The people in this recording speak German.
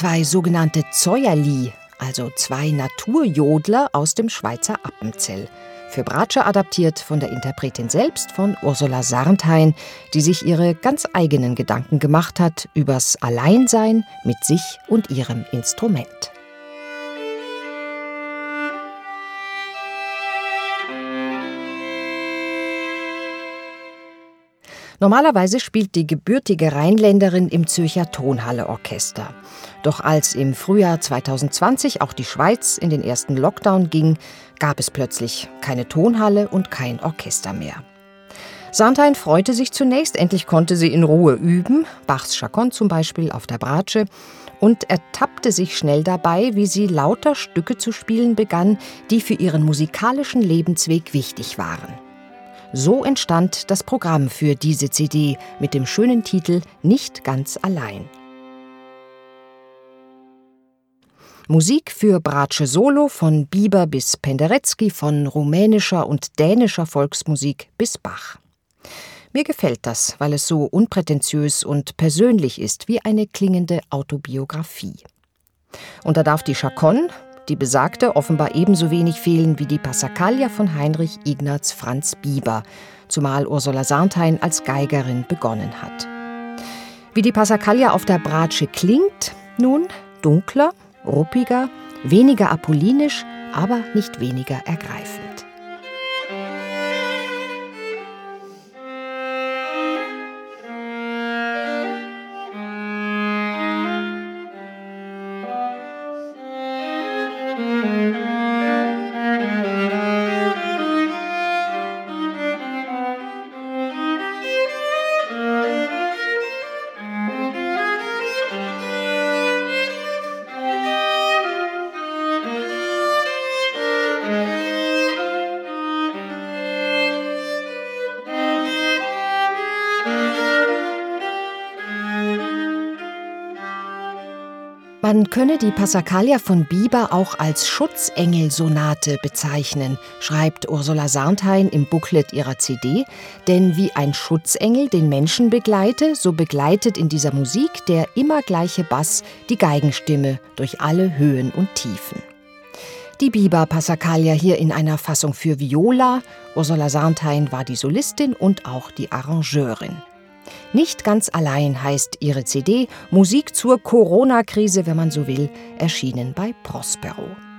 2 sogenannte Zäuerli, also 2 Naturjodler aus dem Schweizer Appenzell. Für Bratsche adaptiert von der Interpretin selbst, von Ursula Sarnthein, die sich ihre ganz eigenen Gedanken gemacht hat übers Alleinsein mit sich und ihrem Instrument. Normalerweise spielt die gebürtige Rheinländerin im Zürcher Tonhalle-Orchester. Doch als im Frühjahr 2020 auch die Schweiz in den ersten Lockdown ging, gab es plötzlich keine Tonhalle und kein Orchester mehr. Sarnthein freute sich zunächst, endlich konnte sie in Ruhe üben, Bachs Chaconne zum Beispiel auf der Bratsche, und ertappte sich schnell dabei, wie sie lauter Stücke zu spielen begann, die für ihren musikalischen Lebensweg wichtig waren. So entstand das Programm für diese CD mit dem schönen Titel »Nicht ganz allein«. Musik für Bratsche Solo von Bieber bis Penderecki, von rumänischer und dänischer Volksmusik bis Bach. Mir gefällt das, weil es so unprätentiös und persönlich ist, wie eine klingende Autobiografie. Und da darf die Chaconne, die besagte, offenbar ebenso wenig fehlen wie die Passacaglia von Heinrich Ignaz Franz Bieber, zumal Ursula Sarnthein als Geigerin begonnen hat. Wie die Passacaglia auf der Bratsche klingt? Nun, dunkler, ruppiger, weniger apollinisch, aber nicht weniger ergreifend. Man könne die Passacaglia von Bieber auch als Schutzengel-Sonate bezeichnen, schreibt Ursula Sarnthein im Booklet ihrer CD, denn wie ein Schutzengel den Menschen begleite, so begleitet in dieser Musik der immer gleiche Bass die Geigenstimme durch alle Höhen und Tiefen. Die Bieber-Passacaglia hier in einer Fassung für Viola, Ursula Sarnthein war die Solistin und auch die Arrangeurin. Nicht ganz allein heißt ihre CD, Musik zur Corona-Krise, wenn man so will, erschienen bei Prospero.